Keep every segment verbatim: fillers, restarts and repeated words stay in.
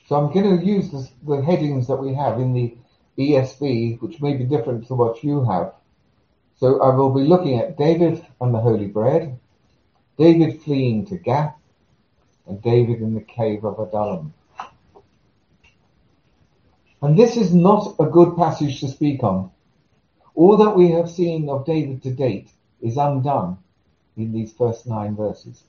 So I'm going to use this, the headings that we have in the E S V, which may be different to what you have. So I will be looking at David and the Holy Bread, David fleeing to Gath, and David in the cave of Adullam. And this is not a good passage to speak on. All that we have seen of David to date is undone in these first nine verses.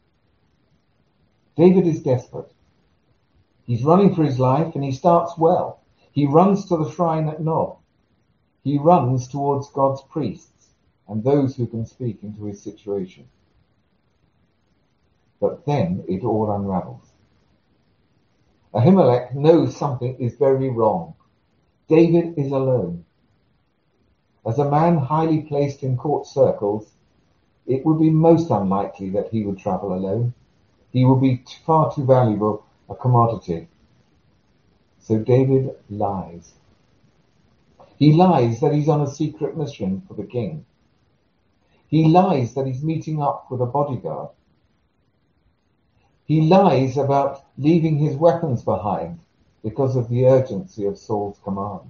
David is desperate. He's running for his life, and he starts well. He runs to the shrine at Nob. He runs towards God's priests and those who can speak into his situation. But then it all unravels. Ahimelech knows something is very wrong. David is alone. As a man highly placed in court circles, it would be most unlikely that he would travel alone. He would be far too valuable a commodity. So David lies. He lies that he's on a secret mission for the king. He lies that he's meeting up with a bodyguard. He lies about leaving his weapons behind because of the urgency of Saul's command.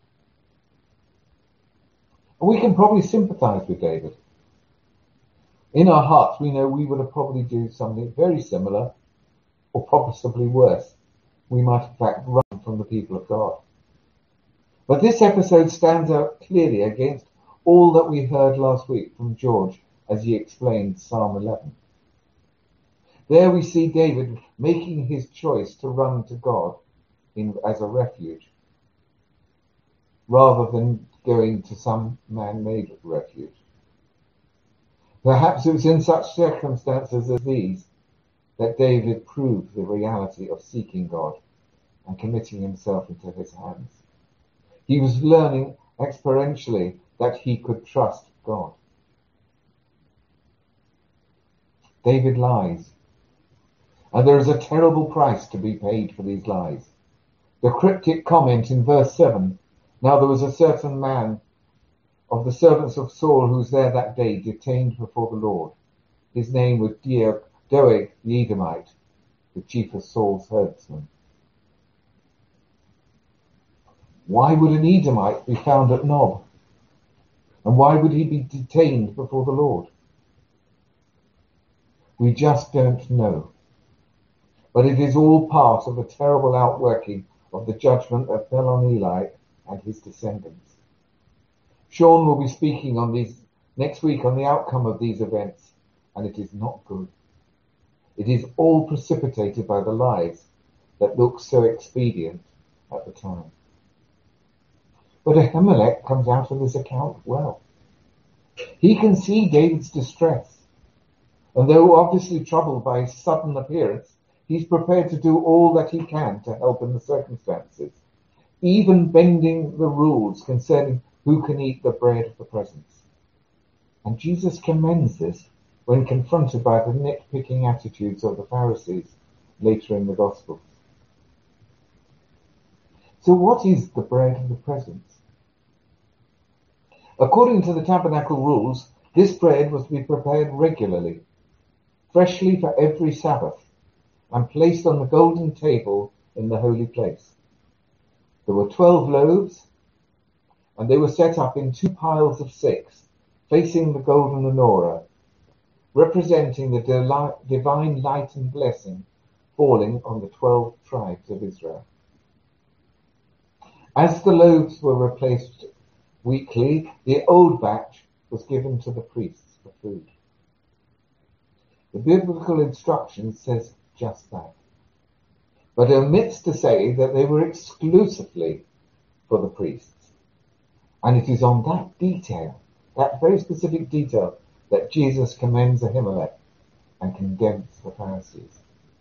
And we can probably sympathize with David. In our hearts, we know we would have probably do something very similar, or possibly worse. We might in fact run from the people of God. But this episode stands out clearly against all that we heard last week from George as he explained Psalm eleven. There we see David making his choice to run to God in, as a refuge, rather than going to some man-made refuge. Perhaps it was in such circumstances as these that David proved the reality of seeking God and committing himself into his hands. He was learning experientially that he could trust God. David lies. And there is a terrible price to be paid for these lies. The cryptic comment in verse seven, now there was a certain man of the servants of Saul who was there that day, detained before the Lord. His name was Doeg the Edomite, the chief of Saul's herdsmen. Why would an Edomite be found at Nob? And why would he be detained before the Lord? We just don't know. But it is all part of the terrible outworking of the judgment that fell on Eli and his descendants. Sean will be speaking on these next week on the outcome of these events, and it is not good. It is all precipitated by the lies that looked so expedient at the time. But Ahimelech comes out of this account well. He can see David's distress, and though obviously troubled by his sudden appearance, he's prepared to do all that he can to help in the circumstances, even bending the rules concerning who can eat the bread of the presence. And Jesus commends this when confronted by the nitpicking attitudes of the Pharisees later in the Gospels. So what is the bread of the presence? According to the tabernacle rules, this bread was to be prepared regularly, freshly for every Sabbath, and placed on the golden table in the holy place. There were twelve loaves, and they were set up in two piles of six, facing the golden menorah, representing the deli- divine light and blessing falling on the twelve tribes of Israel. As the loaves were replaced weekly, the old batch was given to the priests for food. The biblical instruction says just that, but omits to say that they were exclusively for the priests. And it is on that detail, that very specific detail, that Jesus commends Ahimelech and condemns the Pharisees.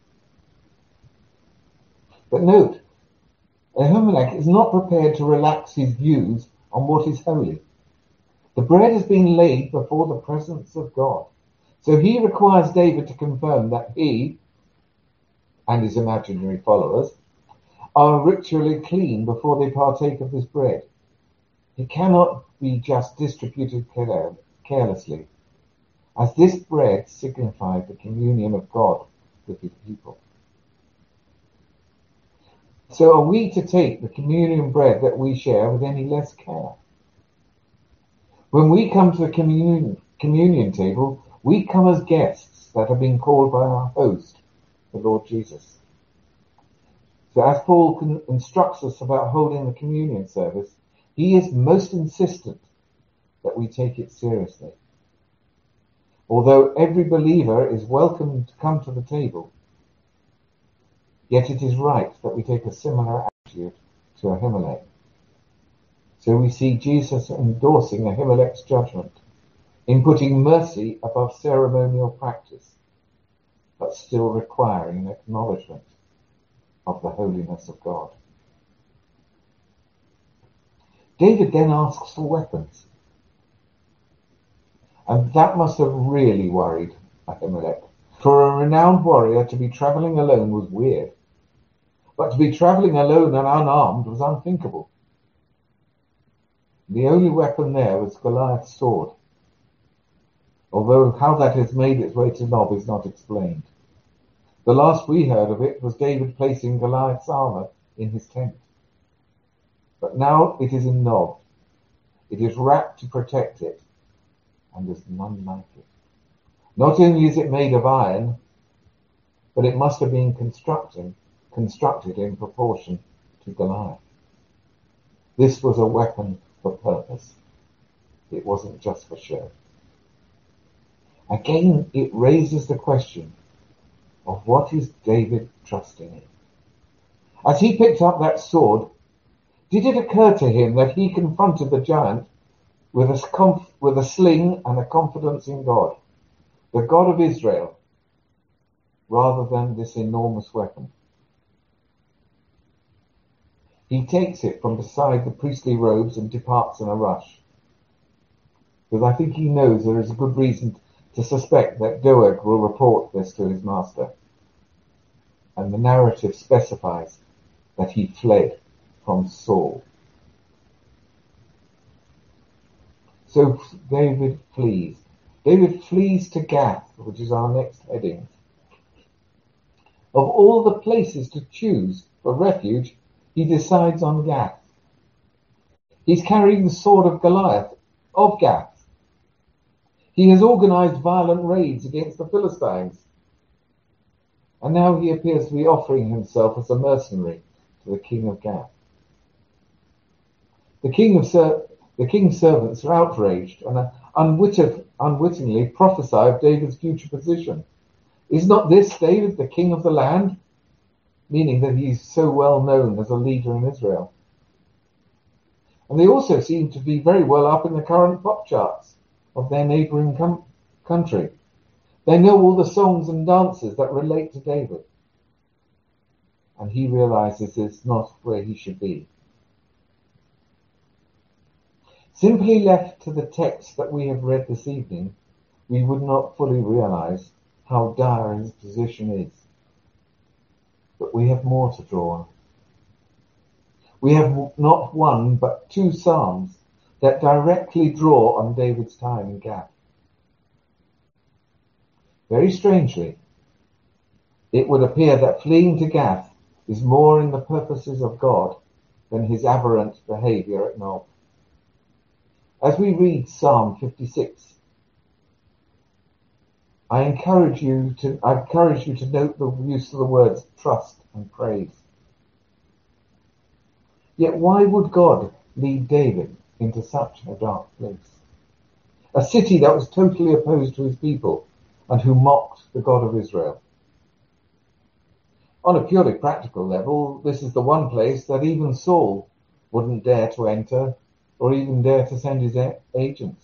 But note, Ahimelech is not prepared to relax his views on what is holy. The bread has been laid before the presence of God, so he requires David to confirm that he and his imaginary followers are ritually clean before they partake of this bread. It cannot be just distributed care- carelessly, as this bread signified the communion of God with his people. So are we to take the communion bread that we share with any less care? When we come to the communion, communion table, we come as guests that have been called by our host, the Lord Jesus. So as Paul instructs us about holding the communion service, he is most insistent that we take it seriously. Although every believer is welcome to come to the table, yet it is right that we take a similar attitude to Ahimelech. So we see Jesus endorsing Ahimelech's judgment in putting mercy above ceremonial practice, but still requiring an acknowledgement of the holiness of God. David then asks for weapons, and that must have really worried Ahimelech. For a renowned warrior to be travelling alone was weird, but to be travelling alone and unarmed was unthinkable. The only weapon there was Goliath's sword, although how that has made its way to Nob is not explained. The last we heard of it was David placing Goliath's armour in his tent. But now it is in Nob. It is wrapped to protect it, and there's none like it. Not only is it made of iron, but it must have been constructed, constructed in proportion to Goliath. This was a weapon for purpose. It wasn't just for show. Again, it raises the question of what is David trusting in? As he picked up that sword, did it occur to him that he confronted the giant with a, conf- with a sling and a confidence in God, the God of Israel, rather than this enormous weapon? He takes it from beside the priestly robes and departs in a rush, because I think he knows there is a good reason to suspect that Doeg will report this to his master. And the narrative specifies that he fled from Saul. So David flees. David flees to Gath, which is our next heading. Of all the places to choose for refuge, he decides on Gath. He's carrying the sword of Goliath of Gath. He has organized violent raids against the Philistines. And now he appears to be offering himself as a mercenary to the king of Gath. The king of ser- the king's servants are outraged and uh, unwitting, unwittingly prophesy of David's future position. Is not this David, the king of the land? Meaning that he's so well known as a leader in Israel. And they also seem to be very well up in the current pop charts of their neighbouring com- country. They know all the songs and dances that relate to David. And he realizes it's not where he should be. Simply left to the text that we have read this evening, we would not fully realize how dire his position is. But we have more to draw on. We have not one but two psalms that directly draw on David's time in Gath. Very strangely, it would appear that fleeing to Gath is more in the purposes of God than his aberrant behaviour at Nob. As we read Psalm fifty-six, I encourage you to I encourage you to note the use of the words trust and praise. Yet why would God lead David into such a dark place? A city that was totally opposed to his people and who mocked the God of Israel. On a purely practical level, this is the one place that even Saul wouldn't dare to enter or even dare to send his a- agents.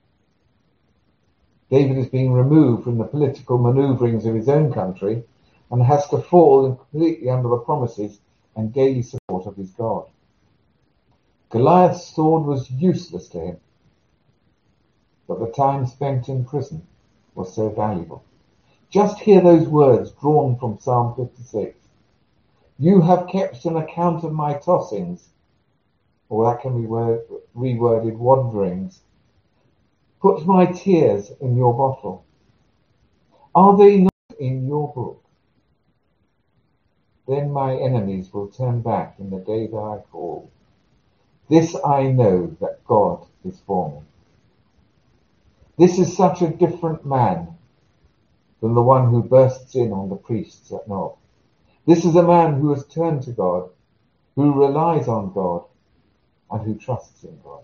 David is being removed from the political maneuverings of his own country and has to fall completely under the promises and daily support of his God. Goliath's sword was useless to him, but the time spent in prison was so valuable. Just hear those words drawn from Psalm fifty-six. You have kept an account of my tossings, or that can be word, reworded wanderings. Put my tears in your bottle. Are they not in your book? then my enemies will turn back in the day that I fall. This I know, that God is for me. This is such a different man than the one who bursts in on the priests at Nob. This is a man who has turned to God, who relies on God, and who trusts in God.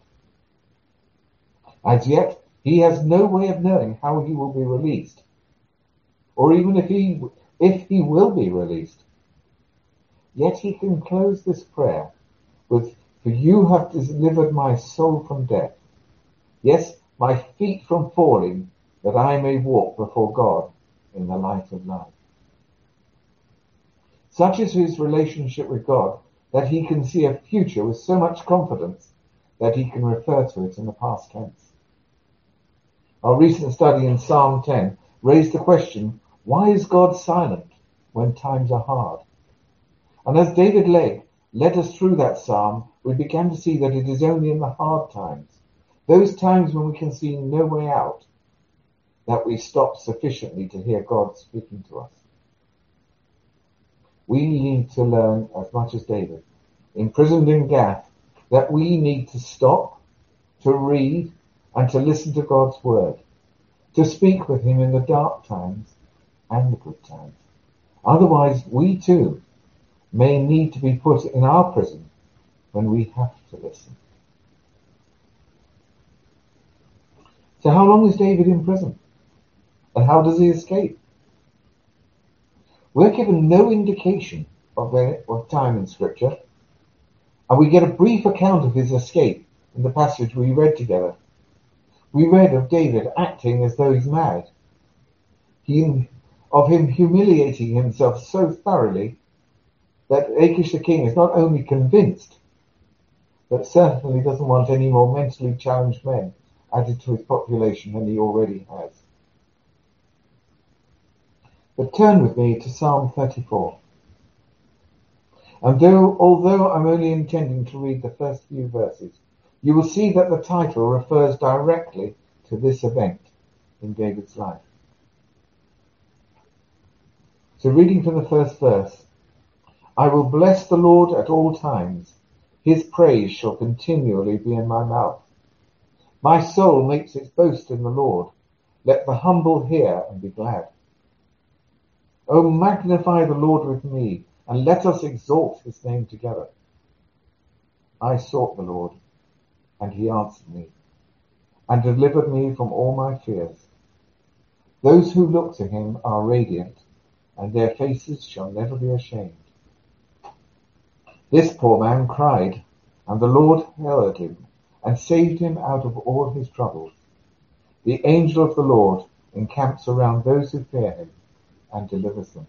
As yet, he has no way of knowing how he will be released, or even if he, if he will be released. Yet he can close this prayer with, "For you have delivered my soul from death. Yes, my feet from falling, that I may walk before God in the light of life." Such is his relationship with God that he can see a future with so much confidence that he can refer to it in the past tense. Our recent study in Psalm ten raised the question, why is God silent when times are hard? And as David led, led us through that psalm, we began to see that it is only in the hard times, those times when we can see no way out, that we stop sufficiently to hear God speaking to us. We need to learn as much as David, imprisoned in Gath, that we need to stop, to read, and to listen to God's word, to speak with him in the dark times and the good times. Otherwise, we too may need to be put in our prison when we have to listen. So how long is David in prison? And how does he escape? We're given no indication of, the, of time in Scripture, and we get a brief account of his escape in the passage we read together. We read of David acting as though he's mad, he, of him humiliating himself so thoroughly that Achish the king is not only convinced, but certainly doesn't want any more mentally challenged men added to his population than he already has. But turn with me to Psalm thirty-four. And though, although I'm only intending to read the first few verses, you will see that the title refers directly to this event in David's life. So reading from the first verse, I will bless the Lord at all times. His praise shall continually be in my mouth. My soul makes its boast in the Lord. Let the humble hear and be glad. O magnify the Lord with me, and let us exalt his name together. I sought the Lord, and he answered me, and delivered me from all my fears. Those who look to him are radiant, and their faces shall never be ashamed. This poor man cried, and the Lord heard him, and saved him out of all his troubles. The angel of the Lord encamps around those who fear him, and delivers them.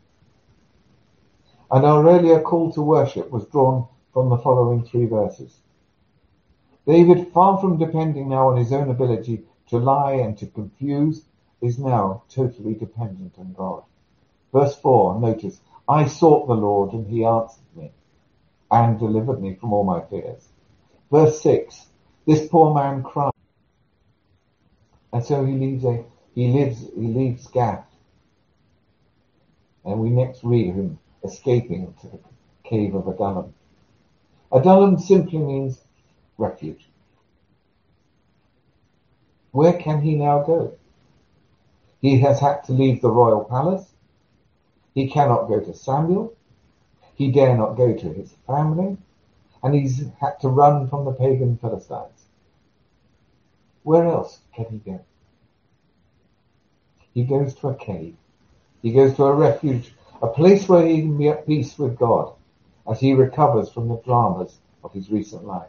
And our earlier call to worship was drawn from the following three verses. David, far from depending now on his own ability to lie and to confuse, is now totally dependent on God. Verse four, notice, I sought the Lord, and he answered me, and delivered me from all my fears. Verse six, this poor man cried. And so he leaves a, he lives, he leaves Gath. And we next read him escaping to the cave of Adullam. Adullam simply means refuge. Where can he now go? He has had to leave the royal palace. He cannot go to Samuel. He dare not go to his family. And he's had to run from the pagan Philistines. Where else can he go? He goes to a cave. He goes to a refuge, a place where he can be at peace with God as he recovers from the dramas of his recent life.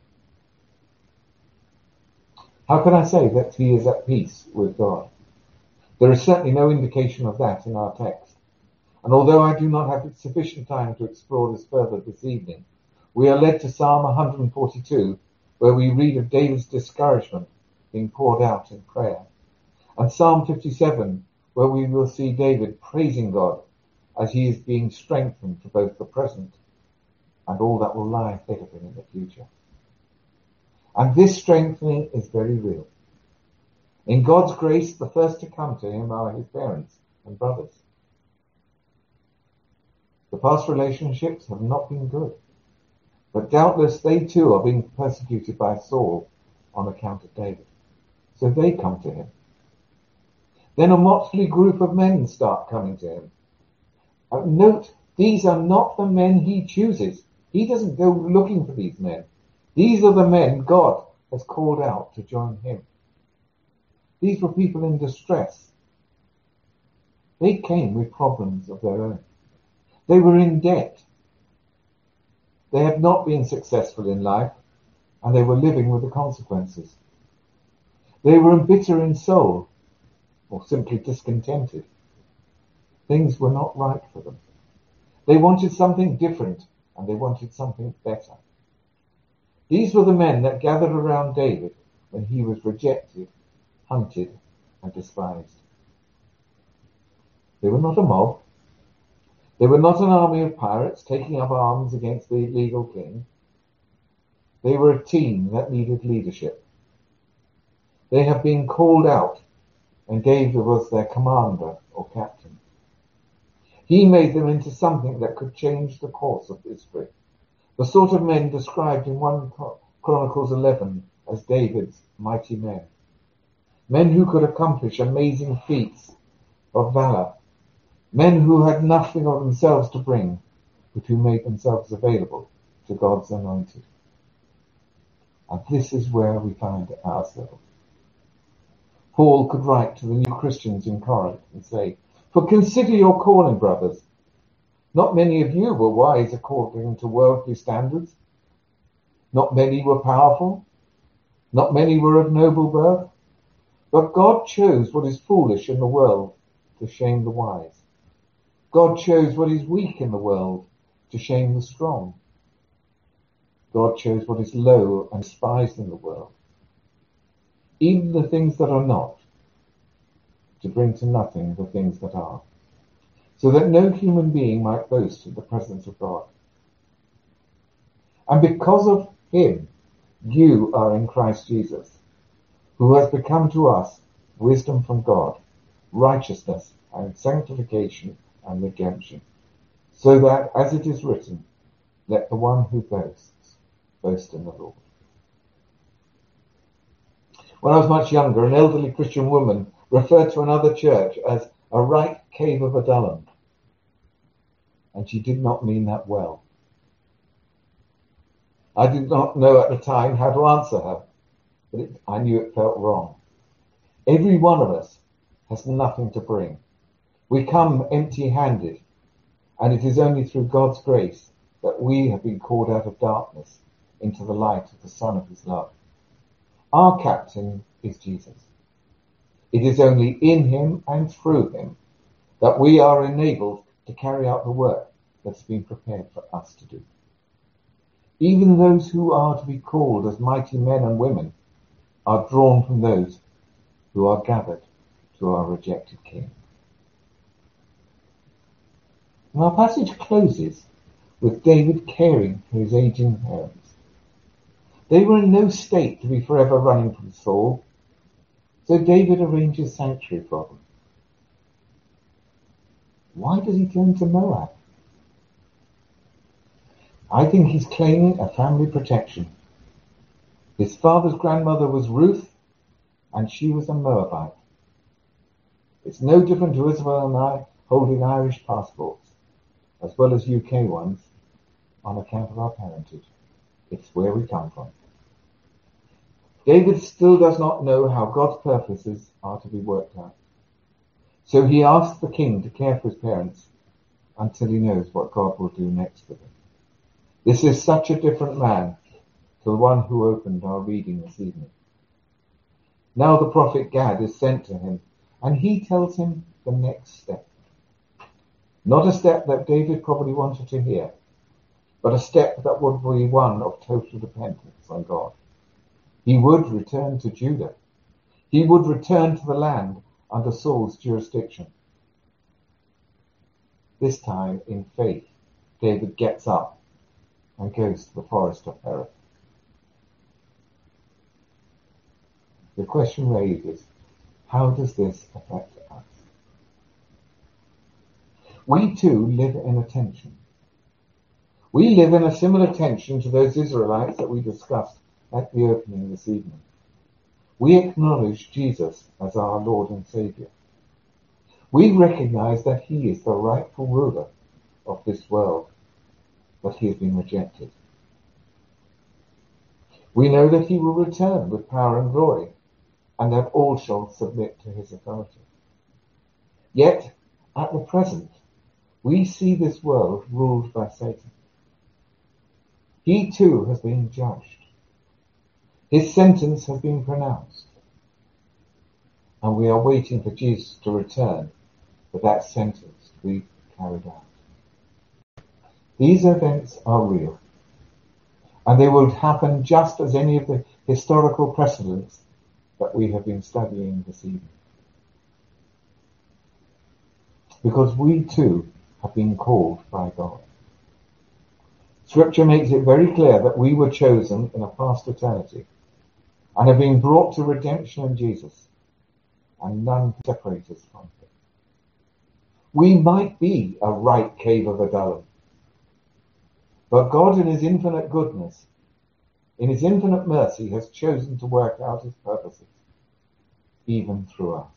How can I say that he is at peace with God? There is certainly no indication of that in our text. And although I do not have sufficient time to explore this further this evening, we are led to Psalm one forty-two, where we read of David's discouragement being poured out in prayer, and Psalm fifty-seven, where we will see David praising God as he is being strengthened for both the present and all that will lie ahead of him in the future. And this strengthening is very real. In God's grace, the first to come to him are his parents and brothers. The past relationships have not been good, but doubtless they too are being persecuted by Saul on account of David. So they come to him. Then a motley group of men start coming to him. Uh, note, these are not the men he chooses. He doesn't go looking for these men. These are the men God has called out to join him. These were people in distress. They came with problems of their own. They were in debt. They had not been successful in life, and they were living with the consequences. They were bitter in soul, or simply discontented. Things were not right for them. They wanted something different, and they wanted something better. These were the men that gathered around David when he was rejected, hunted, and despised. They were not a mob. They were not an army of pirates taking up arms against the illegal king. They were a team that needed leadership. They have been called out, and David was their commander or captain. He made them into something that could change the course of history. The sort of men described in First Chronicles eleven as David's mighty men. Men who could accomplish amazing feats of valor. Men who had nothing of themselves to bring, but who made themselves available to God's anointed. And this is where we find ourselves. Paul could write to the new Christians in Corinth and say, "For consider your calling, brothers. Not many of you were wise according to worldly standards. Not many were powerful. Not many were of noble birth. But God chose what is foolish in the world to shame the wise. God chose what is weak in the world to shame the strong. God chose what is low and despised in the world, even the things that are not, to bring to nothing the things that are, so that no human being might boast in the presence of God. And because of him, you are in Christ Jesus, who has become to us wisdom from God, righteousness and sanctification and redemption, so that, as it is written, let the one who boasts, boast in the Lord." When I was much younger, an elderly Christian woman referred to another church as a right cave of Adullam, and she did not mean that well. I did not know at the time how to answer her, but it, I knew it felt wrong. Every one of us has nothing to bring. We come empty-handed, and it is only through God's grace that we have been called out of darkness into the light of the Son of his love. Our captain is Jesus. It is only in him and through him that we are enabled to carry out the work that's been prepared for us to do. Even those who are to be called as mighty men and women are drawn from those who are gathered to our rejected King. And our passage closes with David caring for his aging parents. They were in no state to be forever running from Saul, so David arranges sanctuary for them. Why does he turn to Moab? I think he's claiming a family protection. His father's grandmother was Ruth, and she was a Moabite. It's no different to Isabel and I holding Irish passports, as well as U K ones, on account of our parentage. It's where we come from. David still does not know how God's purposes are to be worked out. So he asks the king to care for his parents until he knows what God will do next with him. This is such a different man to the one who opened our reading this evening. Now the prophet Gad is sent to him, and he tells him the next step. Not a step that David probably wanted to hear, but a step that would be one of total dependence on God. He would return to Judah. He would return to the land under Saul's jurisdiction. This time, in faith, David gets up and goes to the forest of Hereth. The question raised is, how does this affect us? We too live in a tension. We live in a similar tension to those Israelites that we discussed at the opening this evening. We acknowledge Jesus as our Lord and Saviour. We recognize that he is the rightful ruler of this world, but he has been rejected. We know that he will return with power and glory, and that all shall submit to his authority. Yet, at the present, we see this world ruled by Satan. He too has been judged. His sentence has been pronounced. And we are waiting for Jesus to return for that sentence to be carried out. These events are real, and they will happen just as any of the historical precedents that we have been studying this evening. Because we too have been called by God. Scripture makes it very clear that we were chosen in a past eternity and have been brought to redemption in Jesus, and none can separate us from him. We might be a right cave of Adullam, but God in his infinite goodness, in his infinite mercy, has chosen to work out his purposes, even through us.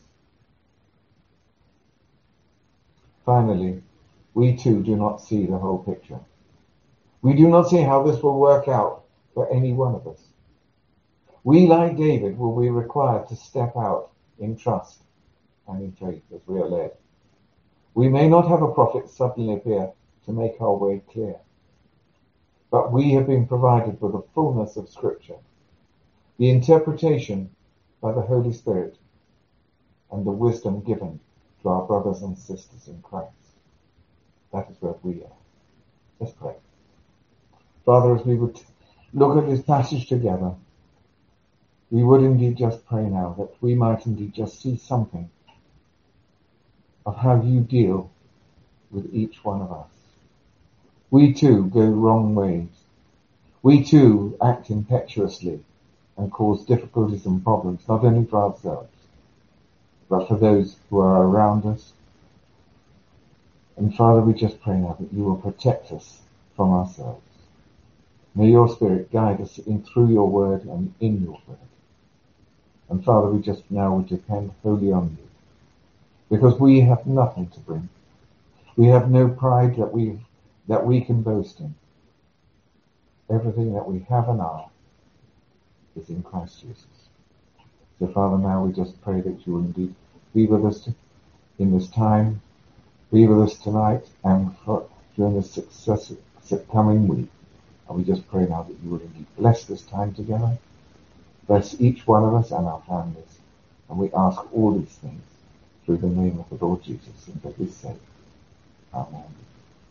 Finally, we too do not see the whole picture. We do not see how this will work out for any one of us. We, like David, will be required to step out in trust and in faith as we are led. We may not have a prophet suddenly appear to make our way clear, but we have been provided with the fullness of Scripture, the interpretation by the Holy Spirit, and the wisdom given to our brothers and sisters in Christ. That is where we are. Let's pray. Father, as we would look at this passage together, we would indeed just pray now that we might indeed just see something of how you deal with each one of us. We too go wrong ways. We too act impetuously and cause difficulties and problems, not only for ourselves, but for those who are around us. And Father, we just pray now that you will protect us from ourselves. May your Spirit guide us in through your word and in your word. And Father, we just now would depend wholly on you, because we have nothing to bring. We have no pride that we that we can boast in. Everything that we have and are is in Christ Jesus. So Father, now we just pray that you will indeed be with us in this time, be with us tonight and for, during this successive coming week. And we just pray now that you will indeed bless this time together, bless each one of us and our families. And we ask all these things through the name of the Lord Jesus and for his sake. Amen.